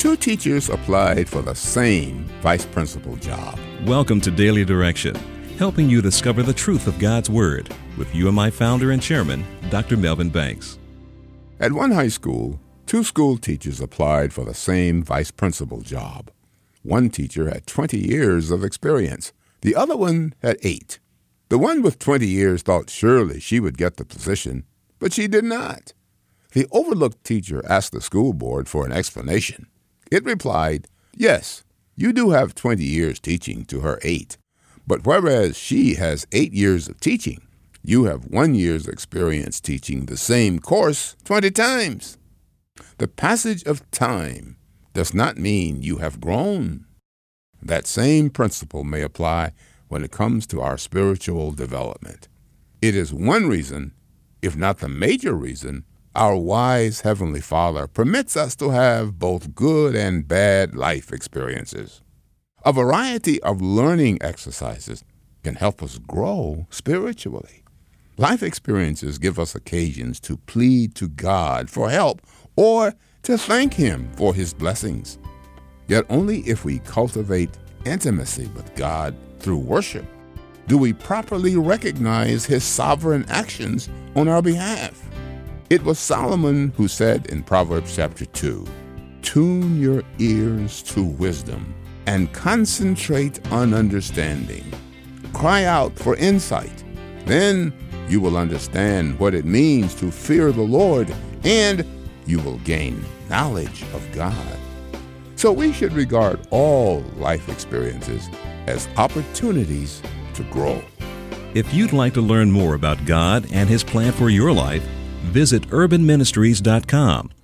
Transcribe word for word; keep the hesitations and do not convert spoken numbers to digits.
Two teachers applied for the same vice principal job. Welcome to Daily Direction, helping you discover the truth of God's Word with U M I founder and chairman, Doctor Melvin Banks. At one high school, two school teachers applied for the same vice principal job. One teacher had twenty years of experience. The other one had eight. The one with twenty years thought surely she would get the position, but she did not. The overlooked teacher asked the school board for an explanation. It replied, "Yes, you do have twenty years teaching to her eight, but whereas she has eight years of teaching, you have one year's experience teaching the same course twenty times. The passage of time does not mean you have grown." That same principle may apply when it comes to our spiritual development. It is one reason, if not the major reason, our wise Heavenly Father permits us to have both good and bad life experiences. A variety of learning exercises can help us grow spiritually. Life experiences give us occasions to plead to God for help or to thank Him for His blessings. Yet only if we cultivate intimacy with God through worship do we properly recognize His sovereign actions on our behalf. It was Solomon who said in Proverbs chapter two, "Tune your ears to wisdom and concentrate on understanding. Cry out for insight. Then you will understand what it means to fear the Lord, and you will gain knowledge of God." So we should regard all life experiences as opportunities to grow. If you'd like to learn more about God and His plan for your life, visit urban ministries dot com